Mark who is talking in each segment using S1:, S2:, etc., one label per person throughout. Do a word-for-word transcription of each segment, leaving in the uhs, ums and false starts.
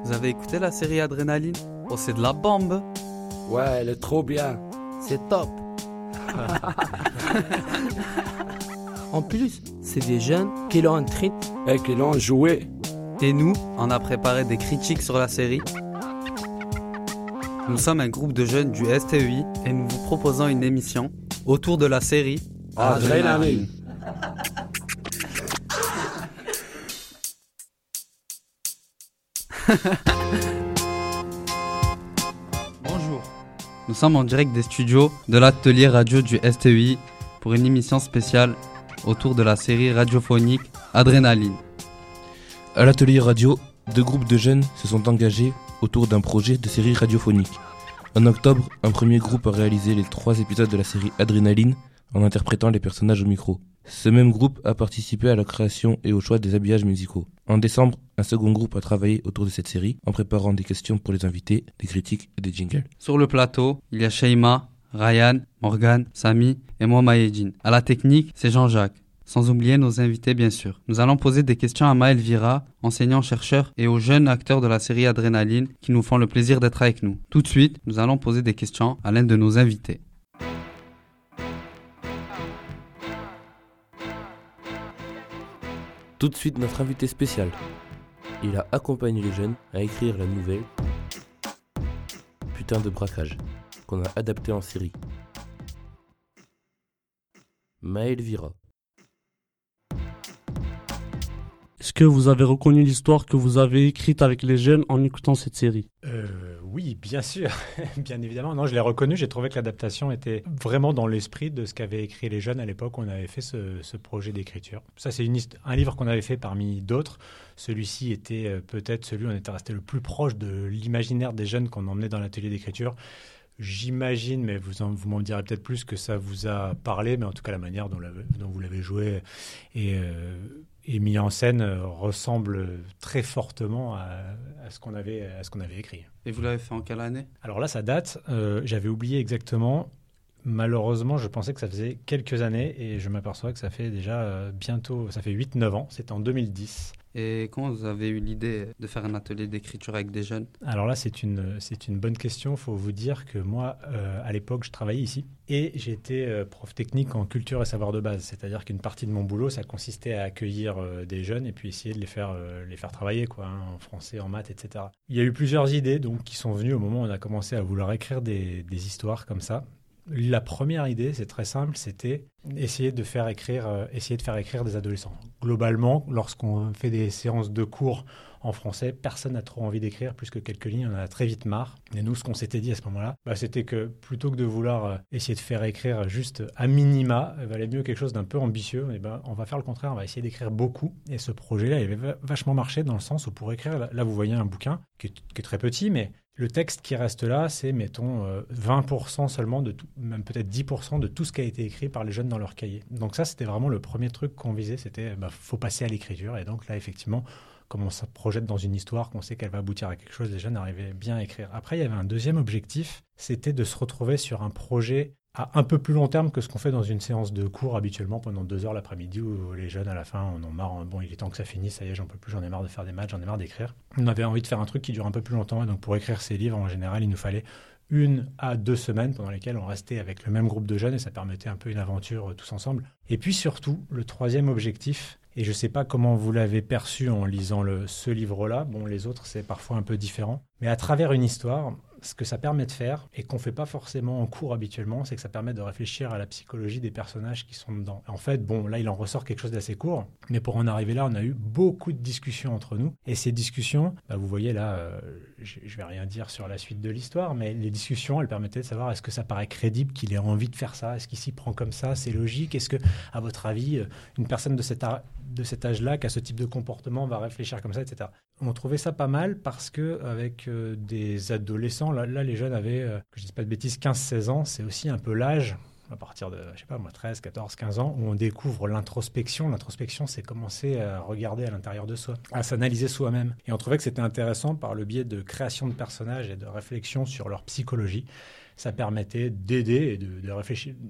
S1: Vous avez écouté la série Adrénaline? Oh, c'est de la bombe.
S2: Ouais, elle est trop bien.
S3: C'est top. En plus, c'est des jeunes qui l'ont écrite.
S2: Et qui l'ont joué.
S1: Et nous, on a préparé des critiques sur la série. Nous sommes un groupe de jeunes du S T E I et nous vous proposons une émission autour de la série
S2: Adrénaline.
S1: Bonjour. Nous sommes en direct des studios de l'atelier radio du S T E I pour une émission spéciale autour de la série radiophonique Adrénaline.
S4: À l'atelier radio, deux groupes de jeunes se sont engagés autour d'un projet de série radiophonique. En octobre, un premier groupe a réalisé les trois épisodes de la série Adrénaline en interprétant les personnages au micro. Ce même groupe a participé à la création et au choix des habillages musicaux. En décembre, un second groupe a travaillé autour de cette série en préparant des questions pour les invités, des critiques et des jingles.
S1: Sur le plateau, il y a Sheima, Ryan, Morgan, Samy et moi Maïdine. À la technique, c'est Jean-Jacques. Sans oublier nos invités bien sûr. Nous allons poser des questions à Maël Vira, enseignant-chercheur, et aux jeunes acteurs de la série Adrénaline qui nous font le plaisir d'être avec nous. Tout de suite, nous allons poser des questions à l'un de nos invités.
S4: Tout de suite, notre invité spécial. Il a accompagné les jeunes à écrire la nouvelle Putain de braquage, qu'on a adapté en série. Maël Vira.
S5: Est-ce que vous avez reconnu l'histoire que vous avez écrite avec les jeunes en écoutant cette série ?
S6: euh, Oui, bien sûr, bien évidemment. Non, je l'ai reconnu, j'ai trouvé que l'adaptation était vraiment dans l'esprit de ce qu'avaient écrit les jeunes à l'époque où on avait fait ce, ce projet d'écriture. Ça, c'est une, un livre qu'on avait fait parmi d'autres. Celui-ci était euh, peut-être celui où on était resté le plus proche de l'imaginaire des jeunes qu'on emmenait dans l'atelier d'écriture. J'imagine, mais vous, en, vous m'en direz peut-être plus, que ça vous a parlé, mais en tout cas la manière dont, dont vous l'avez joué et, euh, et mis en scène euh, ressemble très fortement à, à, ce qu'on avait, à ce qu'on avait écrit.
S1: Et vous l'avez fait en quelle année ?
S6: Alors là, ça date, euh, j'avais oublié exactement. Malheureusement, je pensais que ça faisait quelques années et je m'aperçois que ça fait déjà euh, bientôt, ça fait huit neuf ans, c'était en deux mille dix.
S1: Et comment vous avez eu l'idée de faire un atelier d'écriture avec des jeunes ?
S6: Alors là, c'est une, c'est une bonne question. Il faut vous dire que moi, euh, à l'époque, je travaillais ici et j'étais euh, prof technique en culture et savoir de base. C'est-à-dire qu'une partie de mon boulot, ça consistait à accueillir euh, des jeunes et puis essayer de les faire, euh, les faire travailler, quoi, hein, en français, en maths, et cetera. Il y a eu plusieurs idées donc, qui sont venues au moment où on a commencé à vouloir écrire des, des histoires comme ça. La première idée, c'est très simple, c'était essayer de faire écrire, euh, essayer de faire écrire des adolescents. Globalement, lorsqu'on fait des séances de cours en français, personne n'a trop envie d'écrire plus que quelques lignes, on en a très vite marre. Et nous, ce qu'on s'était dit à ce moment-là, bah, c'était que plutôt que de vouloir euh, essayer de faire écrire juste à minima, il valait mieux quelque chose d'un peu ambitieux. Et ben, on va faire le contraire, on va essayer d'écrire beaucoup. Et ce projet-là, il avait vachement marché dans le sens où pour écrire, là, là vous voyez un bouquin qui est, qui est très petit, mais le texte qui reste là, c'est, mettons, euh, vingt pour cent seulement, de tout, même peut-être dix pour cent de tout ce qui a été écrit par les jeunes dans leur cahier. Donc ça, c'était vraiment le premier truc qu'on visait, c'était bah, faut passer à l'écriture. Et donc là, effectivement, comme on se projette dans une histoire, qu'on sait qu'elle va aboutir à quelque chose, les jeunes arrivaient bien à écrire. Après, il y avait un deuxième objectif, c'était de se retrouver sur un projet à un peu plus long terme que ce qu'on fait dans une séance de cours habituellement pendant deux heures l'après-midi où les jeunes à la fin en ont marre, bon il est temps que ça finisse, ça y est j'en peux plus, j'en ai marre de faire des maths, j'en ai marre d'écrire. On avait envie de faire un truc qui dure un peu plus longtemps et donc pour écrire ces livres en général il nous fallait une à deux semaines pendant lesquelles on restait avec le même groupe de jeunes et ça permettait un peu une aventure tous ensemble. Et puis surtout le troisième objectif, et je ne sais pas comment vous l'avez perçu en lisant le, ce livre-là, bon les autres c'est parfois un peu différent, mais à travers une histoire, ce que ça permet de faire, et qu'on ne fait pas forcément en cours habituellement, c'est que ça permet de réfléchir à la psychologie des personnages qui sont dedans. En fait, bon, là, il en ressort quelque chose d'assez court, mais pour en arriver là, on a eu beaucoup de discussions entre nous. Et ces discussions, bah, vous voyez là, euh, je ne vais rien dire sur la suite de l'histoire, mais les discussions, elles permettaient de savoir est-ce que ça paraît crédible qu'il ait envie de faire ça ? Est-ce qu'il s'y prend comme ça ? C'est logique ? Est-ce que, à votre avis, une personne de cet, a- de cet âge-là, qui a ce type de comportement, va réfléchir comme ça, et cetera. On trouvait ça pas mal parce qu'avec euh, des adolescents, là, là les jeunes avaient, euh, que je ne dise pas de bêtises, quinze seize ans, c'est aussi un peu l'âge, à partir de, je sais pas moi, treize, quatorze, quinze ans, où on découvre l'introspection. L'introspection, c'est commencer à regarder à l'intérieur de soi, à s'analyser soi-même. Et on trouvait que c'était intéressant par le biais de création de personnages et de réflexion sur leur psychologie. Ça permettait d'aider et de, de réfléchir,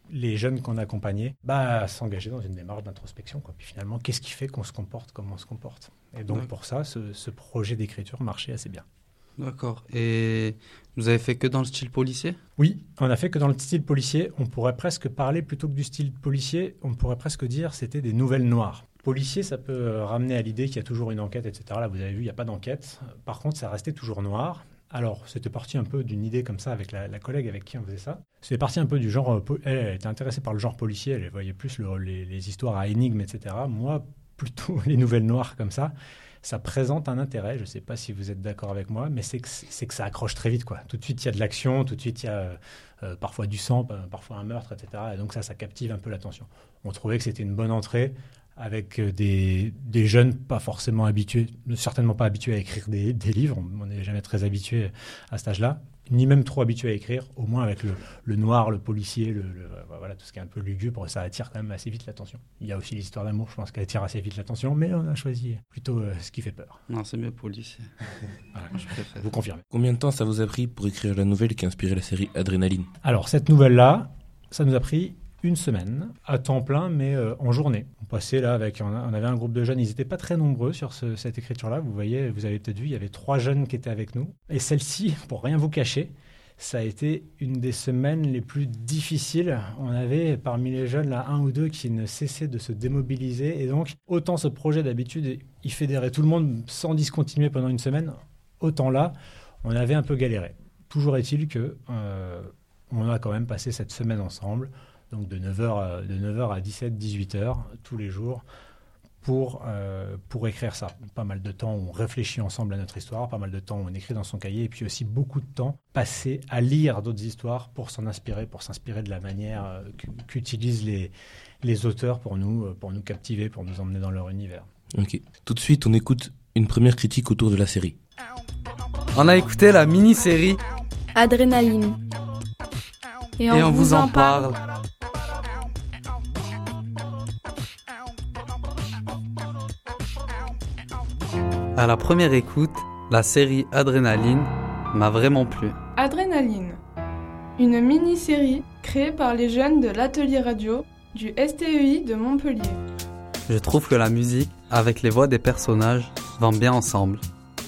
S6: les jeunes qu'on accompagnait bah, à s'engager dans une démarche d'introspection, quoi. Puis finalement, qu'est-ce qui fait qu'on se comporte comme on se comporte? Et donc
S1: Ouais.
S6: pour ça, ce, ce projet d'écriture marchait assez bien.
S1: D'accord. Et vous avez fait que dans le style policier?
S6: Oui, on a fait que dans le style policier. On pourrait presque parler, plutôt que du style policier, on pourrait presque dire c'était des nouvelles noires. Policier, ça peut euh, ramener à l'idée qu'il y a toujours une enquête, et cetera. Là, vous avez vu, il n'y a pas d'enquête. Par contre, ça restait toujours noir. Alors, c'était parti un peu d'une idée comme ça avec la, la collègue avec qui on faisait ça. C'était parti un peu du genre... euh, po- Elle, elle était intéressée par le genre policier, elle voyait plus le- les, les histoires à énigmes, et cetera. Moi, plutôt les nouvelles noires comme ça. Ça présente un intérêt, je ne sais pas si vous êtes d'accord avec moi, mais c'est que, c'est que ça accroche très vite, quoi. Tout de suite, il y a de l'action, tout de suite, il y a euh, euh, parfois du sang, euh, parfois un meurtre, et cetera. Et donc ça, ça captive un peu l'attention. On trouvait que c'était une bonne entrée avec euh, des, des jeunes pas forcément habitués, certainement pas habitués à écrire des, des livres, on n'est jamais très habitué à cet âge-là, ni même trop habitué à écrire, au moins avec le, le noir, le policier, le, le, voilà, tout ce qui est un peu lugubre, ça attire quand même assez vite l'attention. Il y a aussi les histoires d'amour, je pense qu'elles attirent assez vite l'attention, mais on a choisi plutôt euh, ce qui fait peur.
S1: Non, c'est mieux policier.
S6: Voilà,
S1: Je préfère.
S6: vous confirmez.
S4: Combien de temps ça vous a pris pour écrire la nouvelle qui a inspiré la série Adrénaline?
S6: Alors, cette nouvelle-là, ça nous a pris une semaine, à temps plein, mais euh, en journée. On passait là avec, on, a- on avait un groupe de jeunes, ils n'étaient pas très nombreux sur ce- cette écriture-là. Vous voyez, vous avez peut-être vu, il y avait trois jeunes qui étaient avec nous. Et celle-ci, pour rien vous cacher, ça a été une des semaines les plus difficiles. On avait parmi les jeunes là un ou deux qui ne cessaient de se démobiliser. Et donc, autant ce projet d'habitude, il fédérait tout le monde sans discontinuer pendant une semaine, autant là, on avait un peu galéré. Toujours est-il que euh, on a quand même passé cette semaine ensemble, donc de neuf heures, à- de neuf heures à dix-sept dix-huit heures tous les jours, pour, euh, pour écrire ça. Pas mal de temps où on réfléchit ensemble à notre histoire, pas mal de temps où on écrit dans son cahier, et puis aussi beaucoup de temps passé à lire d'autres histoires pour s'en inspirer, pour s'inspirer de la manière euh, qu'u- qu'utilisent les, les auteurs pour nous, euh, pour nous captiver, pour nous emmener dans leur univers.
S4: Ok. Tout de suite, on écoute une première critique autour de la série.
S1: On a écouté la mini-série
S7: Adrénaline.
S1: et on vous en parle. À la première écoute, la série Adrénaline m'a vraiment plu.
S8: Adrénaline, une mini-série créée par les jeunes de l'atelier radio du S T E I de Montpellier.
S1: Je trouve que la musique, avec les voix des personnages, vont bien ensemble.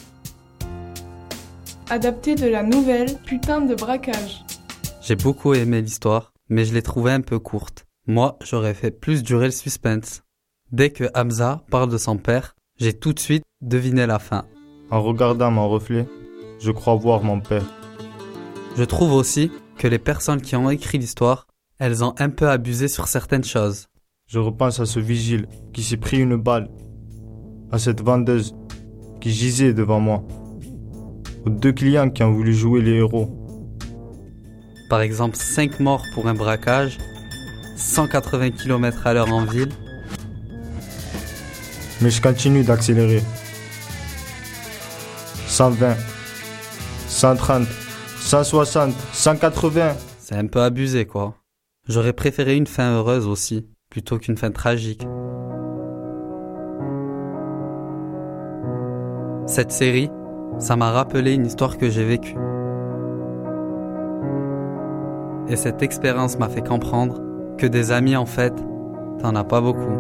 S8: Adaptée de la nouvelle Putain de braquage.
S1: J'ai beaucoup aimé l'histoire, mais je l'ai trouvée un peu courte. Moi, j'aurais fait plus durer le suspense. Dès que Hamza parle de son père, j'ai tout de suite deviné la fin.
S9: En regardant mon reflet, je crois voir mon père.
S1: Je trouve aussi que les personnes qui ont écrit l'histoire, elles ont un peu abusé sur certaines choses.
S9: Je repense à ce vigile qui s'est pris une balle, à cette vendeuse qui gisait devant moi, aux deux clients qui ont voulu jouer les héros.
S1: Par exemple, cinq morts pour un braquage, cent quatre-vingts kilomètres à l'heure en ville.
S9: Mais je continue d'accélérer. cent vingt, cent trente, cent soixante, cent quatre-vingts.
S1: C'est un peu abusé, quoi. J'aurais préféré une fin heureuse aussi, plutôt qu'une fin tragique. Cette série, ça m'a rappelé une histoire que j'ai vécue. Et cette expérience m'a fait comprendre que des amis, en fait, t'en as pas beaucoup.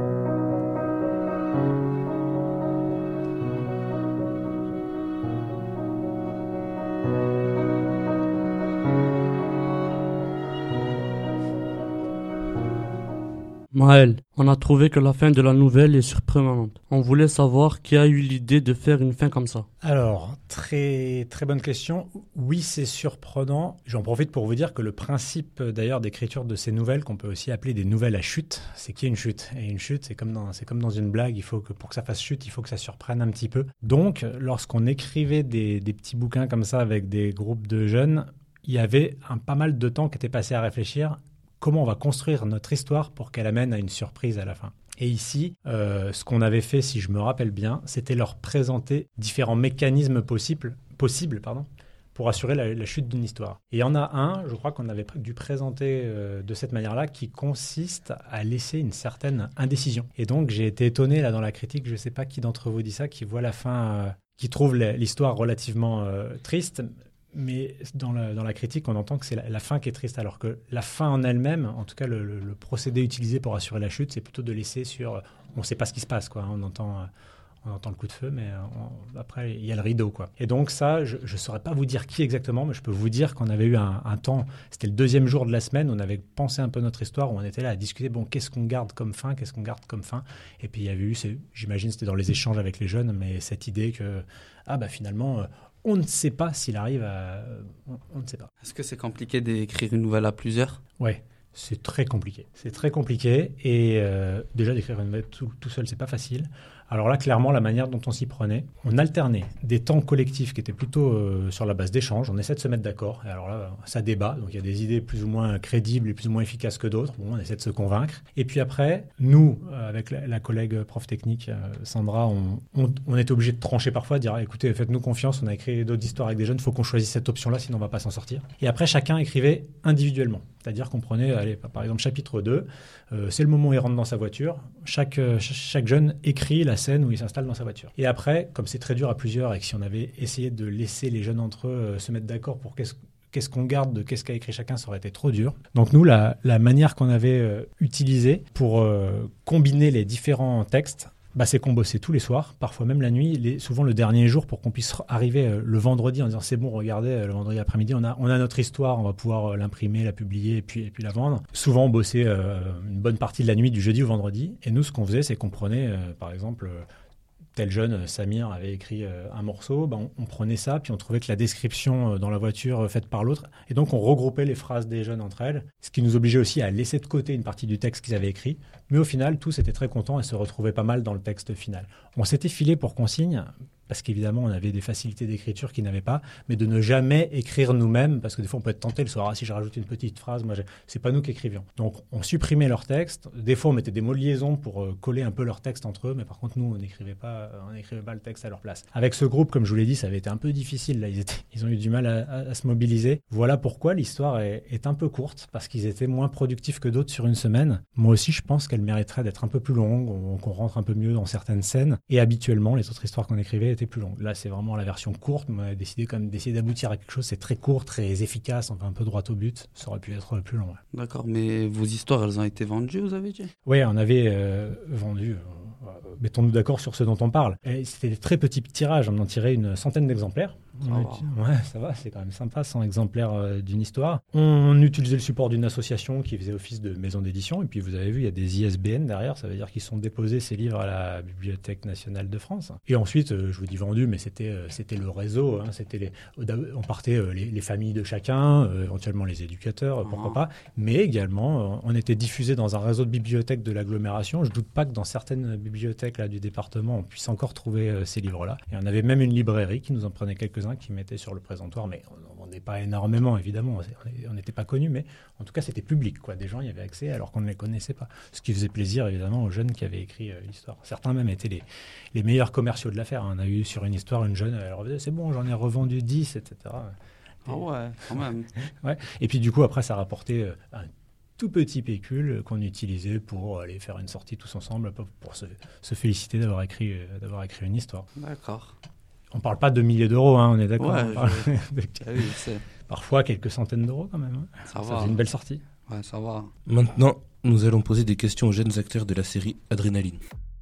S5: Maël, on a trouvé que la fin de la nouvelle est surprenante. On voulait savoir qui a eu l'idée de faire une fin comme ça.
S6: Alors, très, très bonne question. Oui, c'est surprenant. J'en profite pour vous dire que le principe d'ailleurs d'écriture de ces nouvelles, qu'on peut aussi appeler des nouvelles à chute, c'est qu'il y a une chute. Et une chute, c'est comme dans, c'est comme dans une blague, il faut que pour que ça fasse chute, il faut que ça surprenne un petit peu. Donc, lorsqu'on écrivait des, des petits bouquins comme ça avec des groupes de jeunes, il y avait un, pas mal de temps qui était passé à réfléchir comment on va construire notre histoire pour qu'elle amène à une surprise à la fin. Et ici, euh, ce qu'on avait fait, si je me rappelle bien, c'était leur présenter différents mécanismes possibles, possibles pardon, pour assurer la, la chute d'une histoire. Et il y en a un, je crois qu'on avait dû présenter euh, de cette manière-là, qui consiste à laisser une certaine indécision. Et donc, j'ai été étonné là dans la critique, je ne sais pas qui d'entre vous dit ça, qui voit la fin, euh, qui trouve l'histoire relativement euh, triste, mais dans la, dans la critique, on entend que c'est la, la fin qui est triste, alors que la fin en elle-même, en tout cas le, le, le procédé utilisé pour assurer la chute, c'est plutôt de laisser sur... On ne sait pas ce qui se passe, quoi. On entend... On entend le coup de feu, mais on, après, il y a le rideau, quoi. Et donc ça, je ne saurais pas vous dire qui exactement, mais je peux vous dire qu'on avait eu un, un temps, c'était le deuxième jour de la semaine, on avait pensé un peu notre histoire, où on était là à discuter, bon, qu'est-ce qu'on garde comme fin, qu'est-ce qu'on garde comme fin. Et puis il y avait eu, j'imagine c'était dans les échanges avec les jeunes, mais cette idée que, ah bah finalement, on ne sait pas s'il arrive à... On, on ne sait pas.
S1: Est-ce que c'est compliqué d'écrire une nouvelle à plusieurs ?
S6: Ouais. C'est très compliqué. C'est très compliqué et euh, déjà d'écrire une nouvelle tout, tout seul, c'est pas facile. Alors là, clairement, la manière dont on s'y prenait, on alternait des temps collectifs qui étaient plutôt euh, sur la base d'échanges. On essaie de se mettre d'accord. Et alors là, ça débat. Donc il y a des idées plus ou moins crédibles et plus ou moins efficaces que d'autres. Bon, on essaie de se convaincre. Et puis après, nous, avec la, la collègue prof technique, euh, Sandra, on, on, on était obligé de trancher parfois, de dire ah, écoutez, faites-nous confiance, on a écrit d'autres histoires avec des jeunes, il faut qu'on choisisse cette option-là, sinon on va pas s'en sortir. Et après, chacun écrivait individuellement. C'est-à-dire qu'on prenait, allez, par exemple, chapitre deux, euh, c'est le moment où il rentre dans sa voiture. Chaque, euh, chaque jeune écrit la scène où il s'installe dans sa voiture. Et après, comme c'est très dur à plusieurs et que si on avait essayé de laisser les jeunes entre eux euh, se mettre d'accord pour qu'est-ce, qu'est-ce qu'on garde de qu'est-ce qu'a écrit chacun, ça aurait été trop dur. Donc nous, la, la manière qu'on avait euh, utilisée pour euh, combiner les différents textes, bah, c'est qu'on bossait tous les soirs, parfois même la nuit, les, souvent le dernier jour pour qu'on puisse arriver euh, le vendredi en disant c'est bon, regardez, euh, le vendredi après-midi, on a, on a notre histoire, on va pouvoir euh, l'imprimer, la publier et puis, et puis la vendre. Souvent, on bossait euh, une bonne partie de la nuit du jeudi au vendredi. Et nous, ce qu'on faisait, c'est qu'on prenait, euh, par exemple... Euh, tel jeune, Samir, avait écrit euh, un morceau, ben on, on prenait ça, puis on trouvait que la description euh, dans la voiture euh, faite par l'autre, et donc on regroupait les phrases des jeunes entre elles, ce qui nous obligeait aussi à laisser de côté une partie du texte qu'ils avaient écrit, mais au final, tous étaient très contents et se retrouvaient pas mal dans le texte final. On s'était filé pour consigne, parce qu'évidemment, on avait des facilités d'écriture qu'ils n'avaient pas, mais de ne jamais écrire nous-mêmes, parce que des fois, on peut être tenté le soir, ah, si je rajoute une petite phrase, moi, c'est pas nous qui écrivions. Donc, on supprimait leur texte. Des fois, on mettait des mots de liaison pour euh, coller un peu leur texte entre eux, mais par contre, nous, on n'écrivait pas, on n'écrivait pas le texte à leur place. Avec ce groupe, comme je vous l'ai dit, ça avait été un peu difficile. Là, ils, étaient, ils ont eu du mal à, à, à se mobiliser. Voilà pourquoi l'histoire est, est un peu courte, parce qu'ils étaient moins productifs que d'autres sur une semaine. Moi aussi, je pense qu'elle mériterait d'être un peu plus longue, on, qu'on rentre un peu mieux dans certaines scènes. Et habituellement, les autres histoires qu'on écrivait étaient plus longues. Là, c'est vraiment la version courte. On a décidé quand même d'essayer d'aboutir à quelque chose. C'est très court, très efficace, on va un peu droit au but. Ça aurait pu être plus long. Ouais.
S1: D'accord, mais vos histoires, elles ont été vendues, vous avez dit ?
S6: Oui, on avait euh, vendu... Euh, mettons-nous d'accord sur ce dont on parle. Et c'était des très petits tirages. On en tirait une centaine d'exemplaires.
S1: Ça va.
S6: Ouais, ça va, c'est quand même sympa, cent exemplaires euh, d'une histoire. On utilisait le support d'une association qui faisait office de maison d'édition. Et puis, vous avez vu, il y a des I S B N derrière. Ça veut dire qu'ils sont déposés, ces livres, à la Bibliothèque nationale de France. Et ensuite, euh, je vous dis vendu, mais c'était, euh, c'était le réseau. Hein, c'était les, on partait euh, les, les familles de chacun, euh, éventuellement les éducateurs, euh, pourquoi pas. Mais également, euh, on était diffusé dans un réseau de bibliothèques de l'agglomération. Je ne doute pas que dans certaines bibliothèques là, du département, on puisse encore trouver euh, ces livres-là. Et on avait même une librairie qui nous en prenait quelques-uns, qui mettait sur le présentoir, mais on n'en vendait pas énormément, évidemment, on n'était pas connus, mais en tout cas, c'était public, quoi. Des gens y avaient accès alors qu'on ne les connaissait pas. Ce qui faisait plaisir, évidemment, aux jeunes qui avaient écrit euh, l'histoire. Certains même étaient les, les meilleurs commerciaux de l'affaire. On a eu sur une histoire une jeune, elle revenait, c'est bon, j'en ai revendu dix, et cetera.
S1: Ah oh ouais, quand même.
S6: Ouais. Et puis du coup, après, ça rapportait euh, un tout petit pécule qu'on utilisait pour aller faire une sortie tous ensemble, pour se, se féliciter d'avoir écrit, euh, d'avoir écrit une histoire.
S1: D'accord.
S6: On ne parle pas de milliers d'euros, hein, on est d'accord.
S1: Ouais,
S6: on parle
S1: je... de... ah oui, c'est...
S6: Parfois quelques centaines d'euros quand même. Hein.
S1: Ça,
S6: ça
S1: va.
S6: fait une belle sortie.
S1: Ouais, ça va.
S4: Maintenant, nous allons poser des questions aux jeunes acteurs de la série Adrénaline.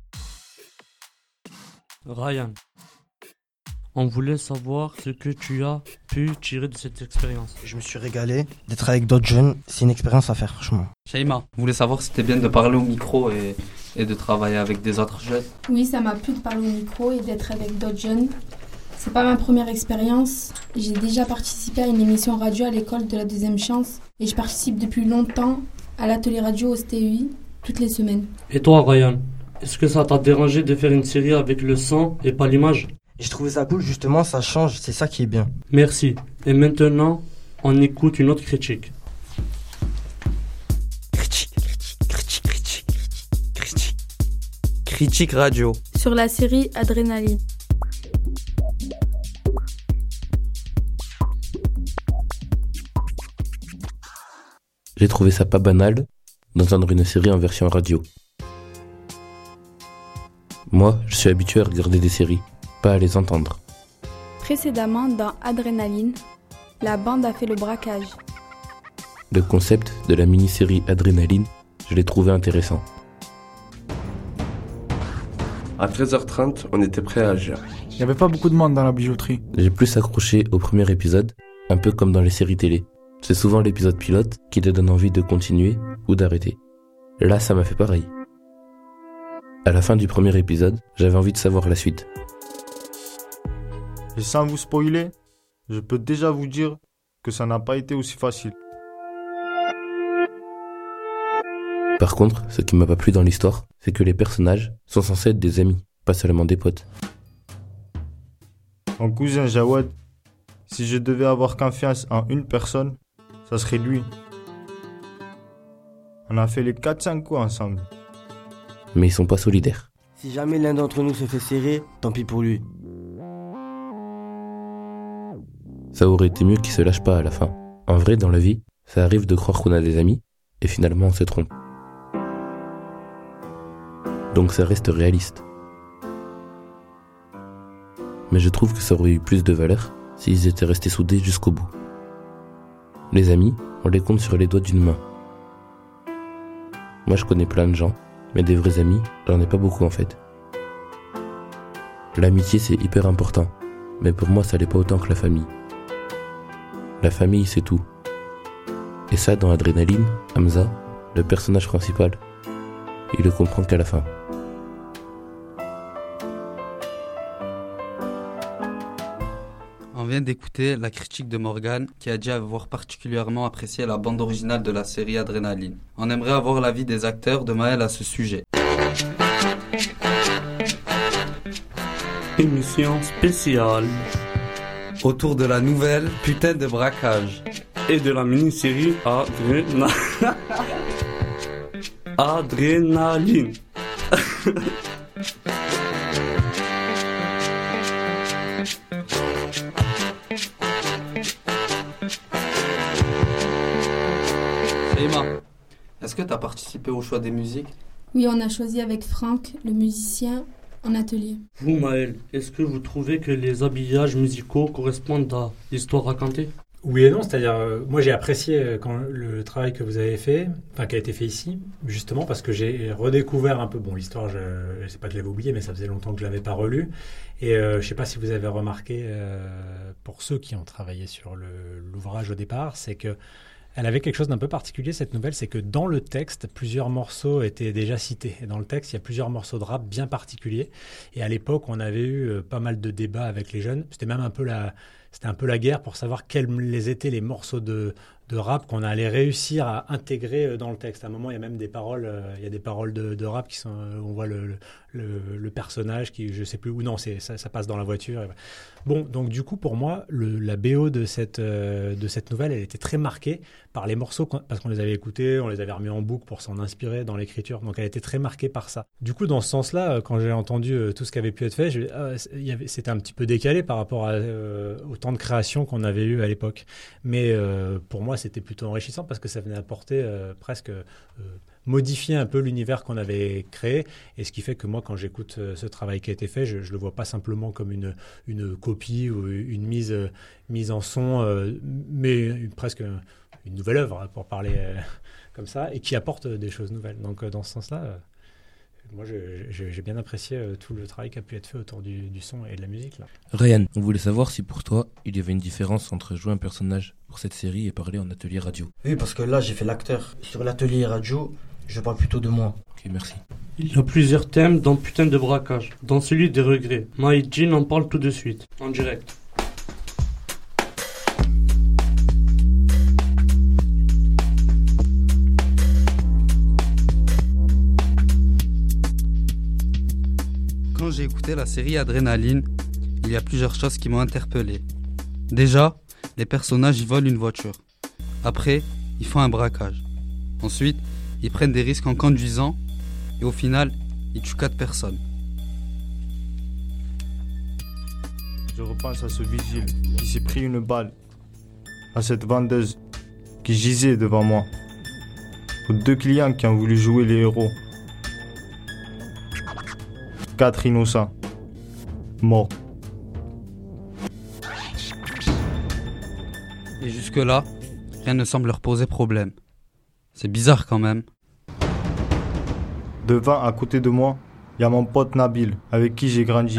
S5: Ryan, on voulait savoir ce que tu as pu tirer de cette expérience.
S7: Je me suis régalé d'être avec d'autres jeunes. C'est une expérience à faire, franchement.
S1: Shaima, vous voulez savoir si c'était bien de parler au micro et, et de travailler avec des autres jeunes ?
S10: Oui, ça m'a plu de parler au micro et d'être avec d'autres jeunes. C'est pas ma première expérience. J'ai déjà participé à une émission radio à l'école de la deuxième chance et je participe depuis longtemps à l'atelier radio au S T U I toutes les semaines.
S5: Et toi, Ryan, est-ce que ça t'a dérangé de faire une série avec le son et pas l'image ?
S7: J'ai trouvé ça cool, justement, ça change, c'est ça qui est bien.
S5: Merci. Et maintenant, on écoute une autre critique.
S3: Critique, critique, critique, critique, critique. Critique radio.
S10: Sur la série Adrénaline.
S4: J'ai trouvé ça pas banal d'entendre une série en version radio. Moi, je suis habitué à regarder des séries, pas à les entendre.
S10: Précédemment dans Adrénaline,
S8: La bande a fait le braquage.
S4: Le concept de la mini-série Adrénaline, je l'ai trouvé intéressant.
S11: À treize heures trente, on était prêt à agir.
S12: Il n'y avait pas beaucoup de monde dans la bijouterie.
S4: J'ai plus accroché au premier épisode, un peu comme dans les séries télé. C'est souvent l'épisode pilote qui te donne envie de continuer ou d'arrêter. Là, ça m'a fait pareil. À la fin du premier épisode, j'avais envie de savoir la suite.
S9: Et sans vous spoiler, je peux déjà vous dire que ça n'a pas été aussi facile.
S4: Par contre, ce qui m'a pas plu dans l'histoire, c'est que les personnages sont censés être des amis, pas seulement des potes.
S9: Mon cousin Jawad, si je devais avoir confiance en une personne, ça serait lui. On a fait les quatre cinq coups ensemble.
S4: Mais ils sont pas solidaires.
S7: Si jamais l'un d'entre nous se fait serrer, tant pis pour lui.
S4: Ça aurait été mieux qu'ils se lâchent pas à la fin. En vrai, dans la vie, ça arrive de croire qu'on a des amis, et finalement on se trompe. Donc ça reste réaliste. Mais je trouve que ça aurait eu plus de valeur s'ils étaient restés soudés jusqu'au bout. Les amis, on les compte sur les doigts d'une main. Moi je connais plein de gens, mais des vrais amis, j'en ai pas beaucoup en fait. L'amitié c'est hyper important, mais pour moi ça l'est pas autant que la famille. La famille c'est tout. Et ça dans Adrénaline, Hamza, le personnage principal, il le comprend qu'à la fin.
S1: On vient d'écouter la critique de Morgan qui a dit avoir particulièrement apprécié la bande originale de la série Adrénaline. On aimerait avoir l'avis des acteurs de Maël à ce sujet.
S5: Émission spéciale
S1: autour de la nouvelle putain de braquage
S5: et de la mini-série Adréna... Adrénaline.
S1: Emma, est-ce que tu as participé au choix des musiques?
S10: Oui, on a choisi avec Franck, le musicien, en atelier.
S5: Vous, Maël, est-ce que vous trouvez que les habillages musicaux correspondent à l'histoire racontée?
S6: Oui et non, c'est-à-dire, euh, moi j'ai apprécié euh, quand le travail que vous avez fait, enfin qui a été fait ici, justement parce que j'ai redécouvert un peu, bon l'histoire, je ne sais pas que je l'avais oublié, mais ça faisait longtemps que je ne l'avais pas relu, et euh, je ne sais pas si vous avez remarqué, euh, pour ceux qui ont travaillé sur le, l'ouvrage au départ, c'est que elle avait quelque chose d'un peu particulier, cette nouvelle, c'est que dans le texte, plusieurs morceaux étaient déjà cités. Et dans le texte, il y a plusieurs morceaux de rap bien particuliers. Et à l'époque, on avait eu euh, pas mal de débats avec les jeunes. C'était même un peu la, c'était un peu la guerre pour savoir quels les étaient les morceaux de, de rap qu'on allait réussir à intégrer dans le texte. À un moment, il y a même des paroles, euh, il y a des paroles de, de rap qui sont, euh, on voit le, le, le personnage qui, je sais plus où, non, c'est, ça, ça passe dans la voiture. Et voilà. Bon, donc du coup, pour moi, le, la B O de cette, euh, de cette nouvelle, elle était très marquée par les morceaux, parce qu'on les avait écoutés, on les avait remis en boucle pour s'en inspirer dans l'écriture. Donc elle était très marquée par ça. Du coup, dans ce sens-là, quand j'ai entendu euh, tout ce qui avait pu être fait, je, ah, y avait, c'était un petit peu décalé par rapport à, euh, au temps de création qu'on avait eu à l'époque. Mais euh, pour moi, c'était plutôt enrichissant parce que ça venait apporter euh, presque... Euh, modifier un peu l'univers qu'on avait créé, et ce qui fait que moi, quand j'écoute euh, ce travail qui a été fait, je ne le vois pas simplement comme une, une copie ou une mise, euh, mise en son, euh, mais une, presque une nouvelle œuvre, pour parler euh, comme ça, et qui apporte des choses nouvelles. Donc euh, dans ce sens-là, euh, moi je, je, j'ai bien apprécié euh, tout le travail qui a pu être fait autour du, du son et de la musique. Là.
S4: Ryan, on voulait savoir si pour toi, il y avait une différence entre jouer un personnage pour cette série et parler en atelier radio.
S7: Oui, parce que là, j'ai fait l'acteur. Sur l'atelier radio, je parle plutôt de moi.
S4: Ok, merci.
S5: Il y a plusieurs thèmes dans Putain de braquage. Dans celui des regrets, Maïdjin en parle tout de suite, en direct.
S1: Quand j'ai écouté la série Adrénaline, il y a plusieurs choses qui m'ont interpellé. Déjà, les personnages y volent une voiture. Après, ils font un braquage. Ensuite, ils prennent des risques en conduisant et au final, ils tuent quatre personnes.
S9: Je repense à ce vigile qui s'est pris une balle, à cette vendeuse qui gisait devant moi, aux deux clients qui ont voulu jouer les héros. Quatre innocents, morts.
S1: Et jusque-là, rien ne semble leur poser problème. C'est bizarre quand même.
S9: Devant, à côté de moi, il y a mon pote Nabil, avec qui j'ai grandi.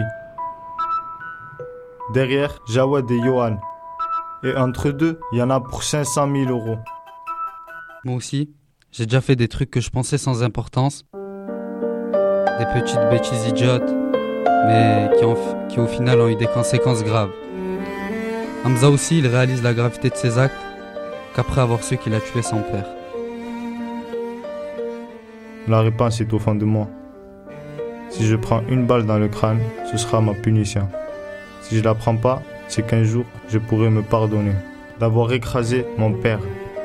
S9: Derrière, Jawed et Johan. Et entre deux, il y en a pour cinq cent mille euros.
S1: Moi aussi, j'ai déjà fait des trucs que je pensais sans importance. Des petites bêtises idiotes, mais qui, ont, qui au final ont eu des conséquences graves. Hamza aussi, il réalise la gravité de ses actes qu'après avoir su qu'il a tué son père.
S9: La réponse est au fond de moi. Si je prends une balle dans le crâne, ce sera ma punition. Si je la prends pas, c'est qu'un jour, je pourrai me pardonner d'avoir écrasé mon père.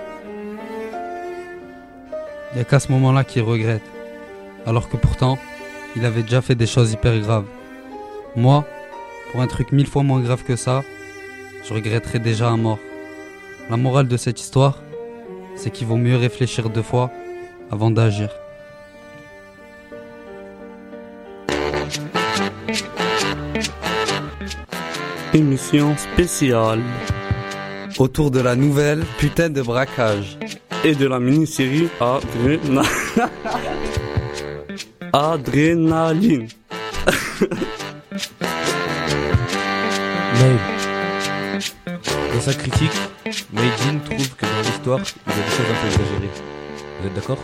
S1: Il n'y a qu'à ce moment-là qu'il regrette, alors que pourtant, il avait déjà fait des choses hyper graves. Moi, pour un truc mille fois moins grave que ça, je regretterais déjà à mort. La morale de cette histoire, c'est qu'il vaut mieux réfléchir deux fois avant d'agir.
S13: Émission spéciale
S1: autour de la nouvelle putain de braquage
S13: et de la mini-série Adréna... Adrénaline.
S4: Maël, dans sa critique, Maïdine trouve que dans l'histoire, il y a des choses un peu exagérées. Vous êtes d'accord ?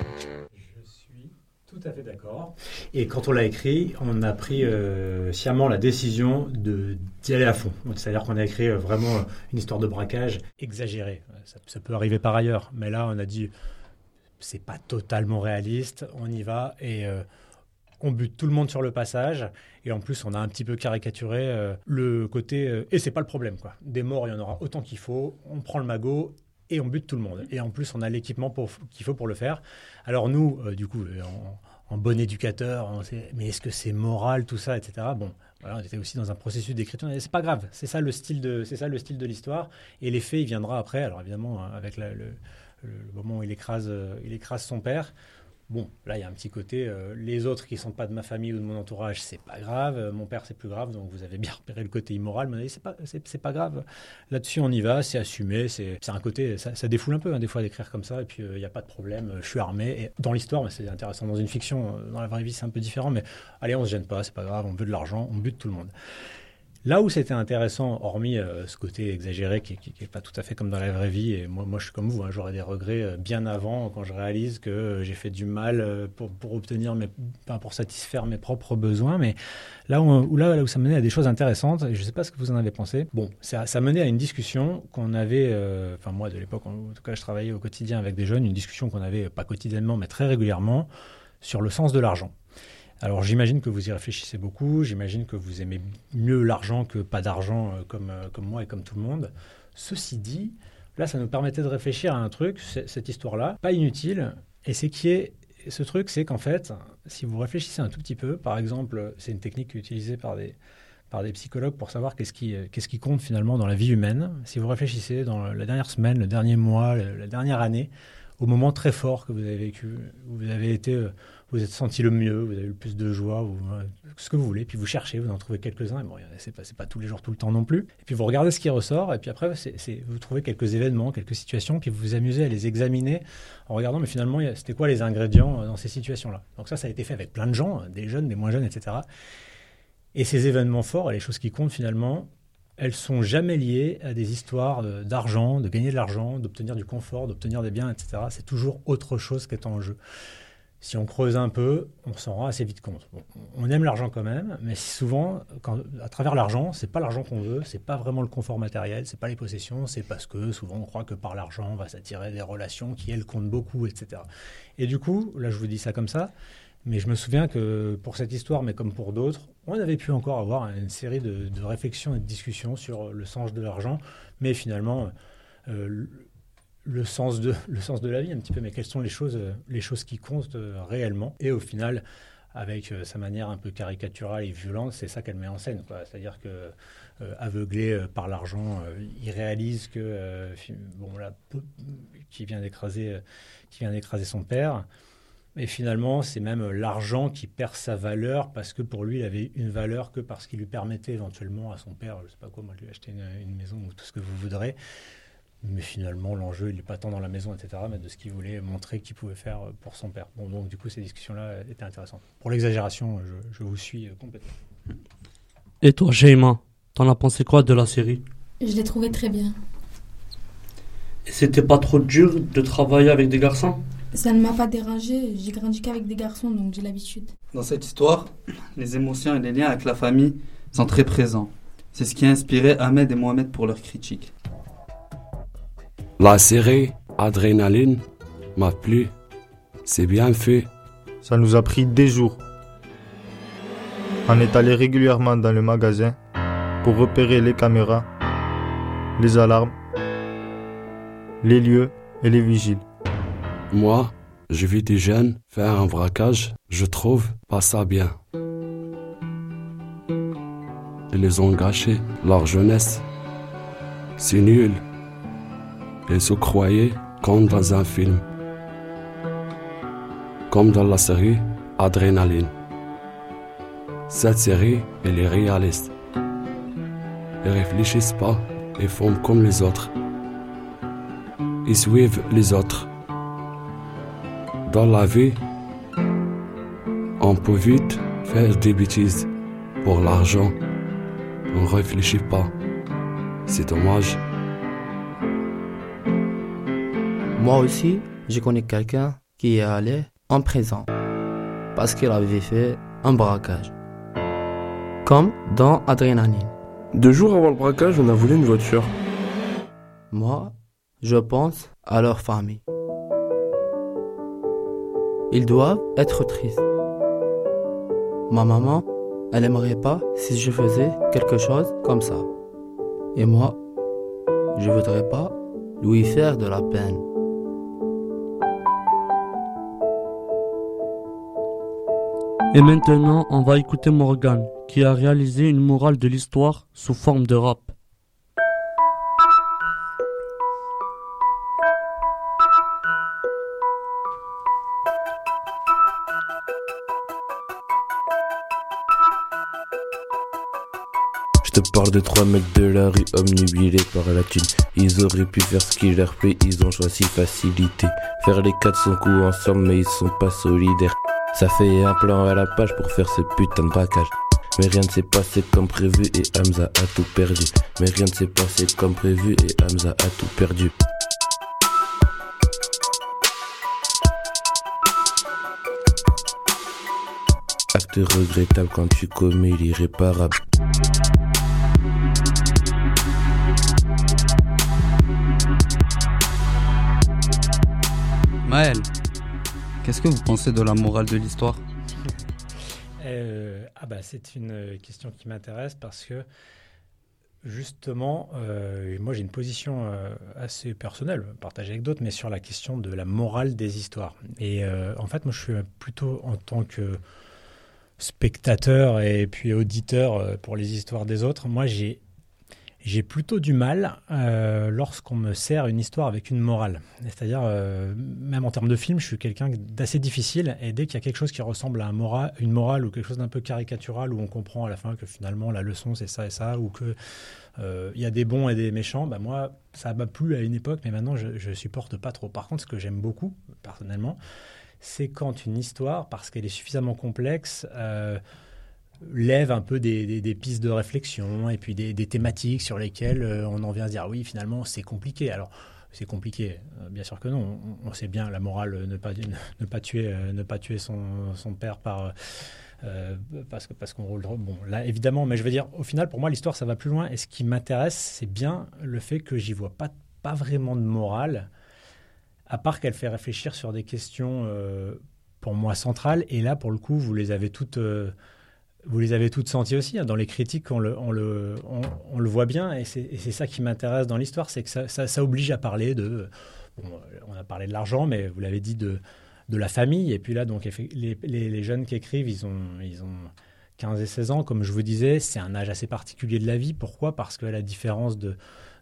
S6: Je suis tout à fait d'accord. Et quand on l'a écrit, on a pris euh, sciemment la décision de, d'y aller à fond. C'est-à-dire qu'on a écrit euh, vraiment une histoire de braquage exagérée. Ça, ça peut arriver par ailleurs, mais là on a dit c'est pas totalement réaliste, on y va et euh, on bute tout le monde sur le passage. Et en plus, on a un petit peu caricaturé euh, le côté euh, et c'est pas le problème quoi. Des morts, il y en aura autant qu'il faut. On prend le magot et on bute tout le monde. Et en plus, on a l'équipement pour, qu'il faut pour le faire. Alors nous, euh, du coup, en, en bon éducateur, on sait, mais est-ce que c'est moral tout ça, et cetera. Bon, voilà, on était aussi dans un processus d'écriture. C'est pas grave. C'est ça le style de, c'est ça le style de l'histoire. Et l'effet, il viendra après. Alors évidemment, avec la, le, le moment où il écrase, il écrase son père. Bon, là, il y a un petit côté, euh, les autres qui ne sont pas de ma famille ou de mon entourage, c'est pas grave. Euh, mon père, c'est plus grave. Donc, vous avez bien repéré le côté immoral. Mais c'est pas, c'est, c'est pas grave. Là-dessus, on y va. C'est assumé. C'est, c'est un côté, ça, ça défoule un peu, hein, des fois, d'écrire comme ça. Et puis, il euh, n'y a pas de problème. Je suis armé. Et dans l'histoire, mais c'est intéressant. Dans une fiction, dans la vraie vie, c'est un peu différent. Mais allez, on se gêne pas. C'est pas grave. On veut de l'argent. On bute tout le monde. Là où c'était intéressant, hormis euh, ce côté exagéré qui n'est pas tout à fait comme dans la vraie vie, et moi, moi je suis comme vous, hein, j'aurais des regrets euh, bien avant quand je réalise que euh, j'ai fait du mal euh, pour, pour obtenir, mes, enfin, pour satisfaire mes propres besoins, mais là où, où, là, là où ça menait à des choses intéressantes, et je ne sais pas ce que vous en avez pensé, bon, ça, ça menait à une discussion qu'on avait, euh, enfin moi de l'époque, en, en tout cas je travaillais au quotidien avec des jeunes, une discussion qu'on avait pas quotidiennement mais très régulièrement sur le sens de l'argent. Alors j'imagine que vous y réfléchissez beaucoup, j'imagine que vous aimez mieux l'argent que pas d'argent euh, comme, euh, comme moi et comme tout le monde. Ceci dit, là ça nous permettait de réfléchir à un truc, cette histoire-là, pas inutile, et c'est qui est, ce truc c'est qu'en fait, si vous réfléchissez un tout petit peu, par exemple, c'est une technique utilisée par des, par des psychologues pour savoir qu'est-ce qui, qu'est-ce qui compte finalement dans la vie humaine. Si vous réfléchissez dans la dernière semaine, le dernier mois, la dernière année, au moment très fort que vous avez vécu, où vous avez été, vous êtes senti le mieux, vous avez eu le plus de joie, ou ce que vous voulez, puis vous cherchez, vous en trouvez quelques-uns, et bon, c'est pas, c'est pas tous les jours, tout le temps non plus, et puis vous regardez ce qui ressort, et puis après, c'est, c'est, vous trouvez quelques événements, quelques situations, puis vous vous amusez à les examiner en regardant, mais finalement, c'était quoi les ingrédients dans ces situations-là. Donc ça, ça a été fait avec plein de gens, des jeunes, des moins jeunes, et cetera. Et ces événements forts, et les choses qui comptent finalement, elles sont jamais liées à des histoires d'argent, de gagner de l'argent, d'obtenir du confort, d'obtenir des biens, et cetera. C'est toujours autre chose qui est en jeu. Si on creuse un peu, on s'en rend assez vite compte. Bon, on aime l'argent quand même, mais souvent, quand, à travers l'argent, c'est pas l'argent qu'on veut, c'est pas vraiment le confort matériel, c'est pas les possessions, c'est parce que souvent on croit que par l'argent, on va s'attirer des relations qui, elles, comptent beaucoup, et cetera. Et du coup, là, je vous dis ça comme ça, mais je me souviens que pour cette histoire, mais comme pour d'autres, on avait pu encore avoir une série de, de réflexions et de discussions sur le sens de l'argent, mais finalement, euh, le, sens de, le sens de la vie un petit peu, mais quelles sont les choses, les choses qui comptent réellement. Et au final, avec sa manière un peu caricaturale et violente, c'est ça qu'elle met en scène, quoi. C'est-à-dire que euh, aveuglé par l'argent, euh, il réalise que, euh, bon là, qui vient d'écraser, euh, qui vient d'écraser son père. Et finalement, c'est même l'argent qui perd sa valeur parce que pour lui, il avait une valeur que parce qu'il lui permettait éventuellement à son père, je ne sais pas quoi, moi, de lui acheter une, une maison ou tout ce que vous voudrez. Mais finalement, l'enjeu, il n'est pas tant dans la maison, et cetera, mais de ce qu'il voulait montrer qu'il pouvait faire pour son père. Bon, donc du coup, ces discussions-là étaient intéressantes. Pour l'exagération, je, je vous suis complètement.
S5: Et toi, Sheima, t'en as pensé quoi de la série?
S10: Je l'ai trouvé très bien.
S5: Et c'était pas trop dur de travailler avec des garçons?
S10: Ça ne m'a pas dérangé, j'ai grandi qu'avec des garçons, donc j'ai l'habitude.
S1: Dans cette histoire, les émotions et les liens avec la famille sont très présents. C'est ce qui a inspiré Ahmed et Mohamed pour leurs critiques.
S2: La série Adrénaline m'a plu. C'est bien fait.
S9: Ça nous a pris des jours. On est allé régulièrement dans le magasin pour repérer les caméras, les alarmes, les lieux et les vigiles.
S2: Moi, je vis des jeunes faire un braquage. Je trouve pas ça bien. Ils les ont gâché leur jeunesse. C'est nul. Ils se croyaient comme dans un film. Comme dans la série Adrénaline. Cette série, elle est réaliste. Ils réfléchissent pas, ils font comme les autres. Ils suivent les autres. Dans la vie, on peut vite faire des bêtises pour l'argent. On ne réfléchit pas. C'est dommage.
S3: Moi aussi, je connais quelqu'un qui est allé en prison parce qu'il avait fait un braquage. Comme dans Adrénaline.
S11: Deux jours avant le braquage, on a volé une voiture.
S3: Moi, je pense à leur famille. Ils doivent être tristes. Ma maman, elle aimerait pas si je faisais quelque chose comme ça. Et moi, je voudrais pas lui faire de la peine.
S5: Et maintenant, on va écouter Morgan, qui a réalisé une morale de l'histoire sous forme de rap.
S4: Je te parle de trois mecs de la rue omnubilés par la thune. Ils auraient pu faire ce qui leur plaît, ils ont choisi facilité. Faire les quatre cents coups ensemble mais ils sont pas solidaires. Ça fait un plan à la page pour faire ce putain de braquage. Mais rien ne s'est passé comme prévu et Hamza a tout perdu. Mais rien ne s'est passé comme prévu et Hamza a tout perdu. Acte regrettable quand tu commets l'irréparable.
S1: Maël, qu'est-ce que vous pensez de la morale de l'histoire?
S6: euh, ah bah, c'est une question qui m'intéresse parce que justement, euh, moi j'ai une position euh, assez personnelle, partagée avec d'autres, mais sur la question de la morale des histoires. Et euh, en fait, moi je suis plutôt en tant que spectateur et puis auditeur pour les histoires des autres, moi j'ai J'ai plutôt du mal euh, lorsqu'on me sert une histoire avec une morale. C'est-à-dire, euh, même en termes de film, je suis quelqu'un d'assez difficile. Et dès qu'il y a quelque chose qui ressemble à un mora- une morale ou quelque chose d'un peu caricatural, où on comprend à la fin que finalement la leçon c'est ça et ça, ou qu'il euh, y a des bons et des méchants, bah moi, ça m'a plu à une époque, mais maintenant je ne supporte pas trop. Par contre, ce que j'aime beaucoup, personnellement, c'est quand une histoire, parce qu'elle est suffisamment complexe, euh, lève un peu des, des, des pistes de réflexion et puis des, des thématiques sur lesquelles euh, on en vient à dire oui, finalement c'est compliqué. Alors c'est compliqué, euh, bien sûr que non, on, on sait bien la morale, ne pas, ne, ne pas tuer, euh, ne pas tuer son, son père par, euh, parce, que, parce qu'on roule. Bon, là évidemment, mais je veux dire, au final pour moi l'histoire ça va plus loin et ce qui m'intéresse c'est bien le fait que j'y vois pas, pas vraiment de morale, à part qu'elle fait réfléchir sur des questions euh, pour moi centrales, et là pour le coup vous les avez toutes. Euh, Vous les avez toutes senties aussi, hein. Dans les critiques, on le, on le, on, on le voit bien, et c'est, et c'est ça qui m'intéresse dans l'histoire, c'est que ça, ça, ça oblige à parler de... Bon, on a parlé de l'argent, mais vous l'avez dit, de, de la famille, et puis là, donc, les, les, les jeunes qui écrivent, ils ont, ils ont quinze et seize ans, comme je vous disais, c'est un âge assez particulier de la vie. Pourquoi ? Parce qu'à la différence de,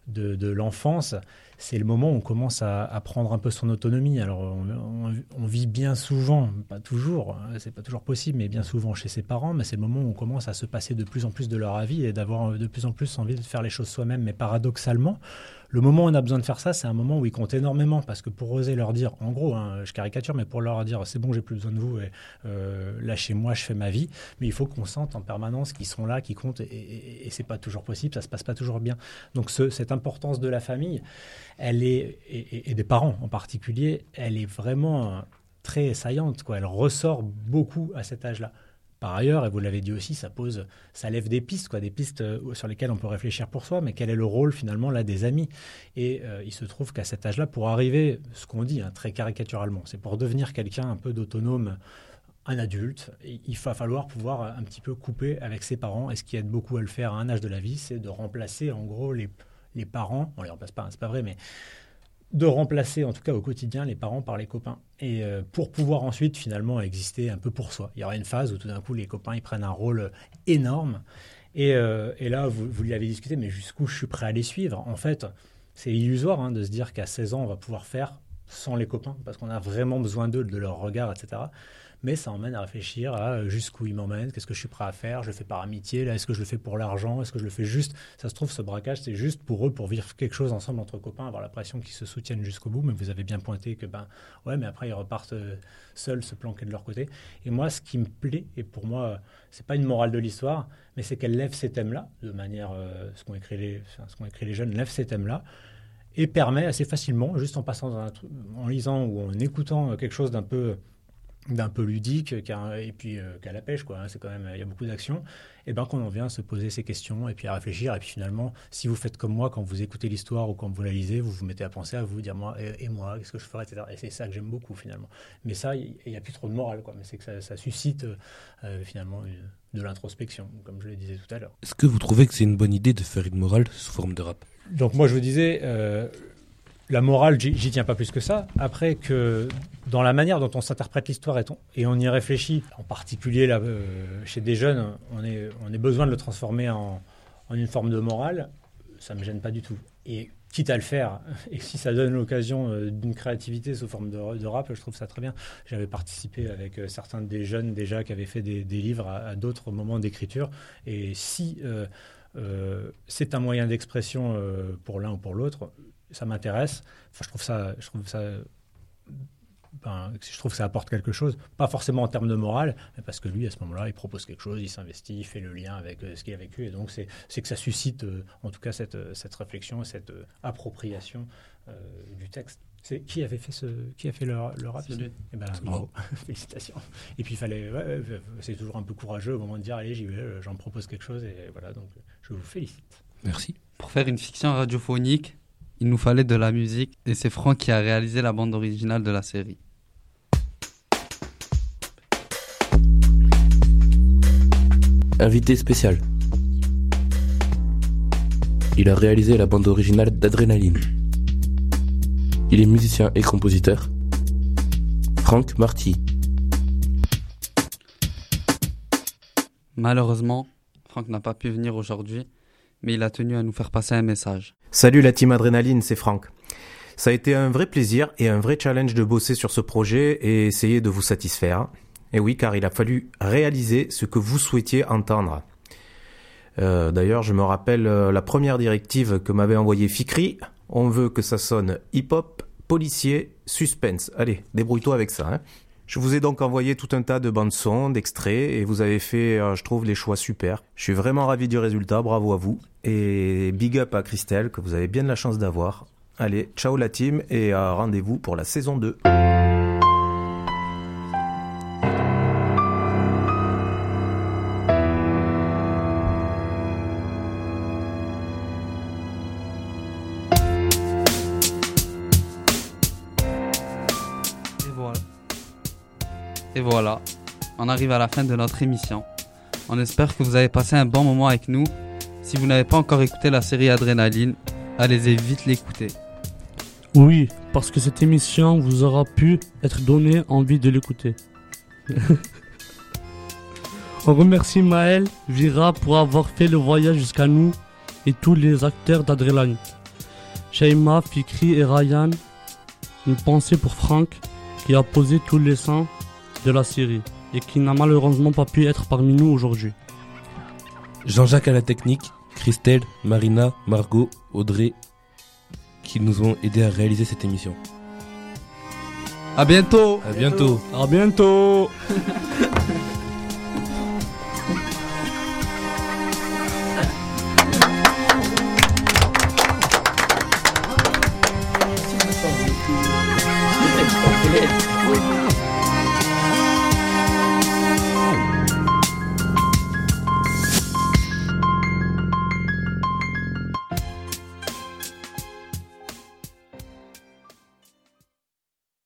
S6: de, de l'enfance, c'est le moment où on commence à, à prendre un peu son autonomie. Alors, on, on, on vit bien souvent, pas toujours, hein, c'est pas toujours possible, mais bien souvent chez ses parents, mais c'est le moment où on commence à se passer de plus en plus de leur avis et d'avoir de plus en plus envie de faire les choses soi-même. Mais paradoxalement, le moment où on a besoin de faire ça, c'est un moment où ils comptent énormément, parce que pour oser leur dire, en gros, hein, je caricature, mais pour leur dire, c'est bon, j'ai plus besoin de vous, et, euh, lâchez-moi, je fais ma vie, mais il faut qu'on sente en permanence qu'ils sont là, qu'ils comptent, et, et, et c'est pas toujours possible, ça se passe pas toujours bien. Donc ce, cette importance de la famille, elle est, et, et des parents en particulier, elle est vraiment très saillante, quoi. Elle ressort beaucoup à cet âge-là. Par ailleurs, et vous l'avez dit aussi, ça pose, ça lève des pistes, quoi, des pistes euh, sur lesquelles on peut réfléchir pour soi, mais quel est le rôle finalement là des amis ? Et euh, il se trouve qu'à cet âge-là, pour arriver, ce qu'on dit hein, très caricaturalement, c'est pour devenir quelqu'un un peu d'autonome, un adulte, il va falloir pouvoir un petit peu couper avec ses parents. Et ce qui aide beaucoup à le faire à un âge de la vie, c'est de remplacer en gros les, les parents, on ne les remplace pas, hein, c'est pas vrai, mais de remplacer en tout cas au quotidien les parents par les copains, et euh, pour pouvoir ensuite finalement exister un peu pour soi. Il y aura une phase où tout d'un coup les copains ils prennent un rôle énorme, et, euh, et là vous, vous l'avez discuté, mais jusqu'où je suis prêt à les suivre. En fait c'est illusoire hein, de se dire qu'à seize ans on va pouvoir faire sans les copains, parce qu'on a vraiment besoin d'eux, de leur regard, et cetera. Mais ça emmène à réfléchir à jusqu'où ils m'emmènent, qu'est-ce que je suis prêt à faire, je le fais par amitié, là, est-ce que je le fais pour l'argent, est-ce que je le fais juste, ça se trouve ce braquage c'est juste pour eux, pour vivre quelque chose ensemble entre copains, avoir la pression qu'ils se soutiennent jusqu'au bout, mais vous avez bien pointé que ben ouais mais après ils repartent euh, seuls se planquer de leur côté. Et moi ce qui me plaît, et pour moi c'est pas une morale de l'histoire, mais c'est qu'elle lève ces thèmes-là, de manière, euh, ce qu'ont écrit les, enfin, ce qu'ont écrit les jeunes lève ces thèmes-là, et permet assez facilement, juste en passant dans un, en lisant ou en écoutant quelque chose d'un peu d'un peu ludique, et puis euh, qu'à la pêche, quoi, hein, c'est quand même, il y a beaucoup d'actions, et ben qu'on en vient à se poser ces questions, et puis à réfléchir, et puis finalement, si vous faites comme moi, quand vous écoutez l'histoire ou quand vous la lisez, vous vous mettez à penser à vous, dire moi, et, et moi, qu'est-ce que je ferais, et cetera. Et c'est ça que j'aime beaucoup, finalement. Mais ça, il n'y a plus trop de morale, quoi, mais c'est que ça, ça suscite euh, finalement une, de l'introspection, comme je le disais tout à l'heure.
S4: Est-ce que vous trouvez que c'est une bonne idée de faire une morale sous forme de rap ?
S6: Donc moi, je vous disais... Euh, La morale, j'y, j'y tiens pas plus que ça. Après, que dans la manière dont on s'interprète l'histoire et, on, et on y réfléchit, en particulier là, euh, chez des jeunes, on est, on est besoin de le transformer en, en une forme de morale, ça me gêne pas du tout. Et quitte à le faire, et si ça donne l'occasion euh, d'une créativité sous forme de, de rap, je trouve ça très bien. J'avais participé avec euh, certains des jeunes déjà qui avaient fait des, des livres à, à d'autres moments d'écriture. Et si euh, euh, c'est un moyen d'expression euh, pour l'un ou pour l'autre, ça m'intéresse. Enfin, je trouve ça, je trouve ça, ben, je trouve que ça apporte quelque chose. Pas forcément en termes de morale, mais parce que lui, à ce moment-là, il propose quelque chose, il s'investit, il fait le lien avec euh, ce qu'il a vécu. Et donc, c'est, c'est que ça suscite, euh, en tout cas, cette, cette réflexion, cette euh, appropriation euh, du texte. C'est, qui avait fait ce, qui a fait le, le rap?
S5: C'est lui.
S6: Eh ben, bravo, félicitations. Et puis, il fallait, ouais, ouais, c'est toujours un peu courageux au moment de dire, allez, j'y vais, j'en propose quelque chose. Et voilà, donc, je vous félicite.
S4: Merci.
S1: Pour faire une fiction radiophonique, il nous fallait de la musique, et c'est Franck qui a réalisé la bande originale de la série.
S4: Invité spécial. Il a réalisé la bande originale d'Adrénaline. Il est musicien et compositeur. Franck Marty.
S1: Malheureusement, Franck n'a pas pu venir aujourd'hui, mais il a tenu à nous faire passer un message.
S14: Salut la team Adrénaline, c'est Franck. Ça a été un vrai plaisir et un vrai challenge de bosser sur ce projet et essayer de vous satisfaire. Et oui, car il a fallu réaliser ce que vous souhaitiez entendre. Euh, d'ailleurs, je me rappelle euh, la première directive que m'avait envoyée Fikri. On veut que ça sonne hip-hop, policier, suspense. Allez, débrouille-toi avec ça, hein. Je vous ai donc envoyé tout un tas de bandes-son, d'extraits, et vous avez fait, euh, je trouve, les choix super. Je suis vraiment ravi du résultat, bravo à vous. Et big up à Christelle, que vous avez bien de la chance d'avoir. Allez, ciao la team, et euh, rendez-vous pour la saison deux.
S1: Et voilà, on arrive à la fin de notre émission. On espère que vous avez passé un bon moment avec nous. Si vous n'avez pas encore écouté la série Adrénaline, allez-y vite l'écouter.
S5: Oui, parce que cette émission vous aura pu être donnée envie de l'écouter. On remercie Maël, Vira pour avoir fait le voyage jusqu'à nous et tous les acteurs d'Adrénaline. Sheima, Fikri et Ryan. Une pensée pour Franck qui a posé tous les seins de la série et qui n'a malheureusement pas pu être parmi nous aujourd'hui.
S4: Jean-Jacques à la technique, Christelle, Marina, Margot, Audrey qui nous ont aidés à réaliser cette émission.
S1: À bientôt.
S4: À bientôt.
S5: À bientôt.
S3: Let's go.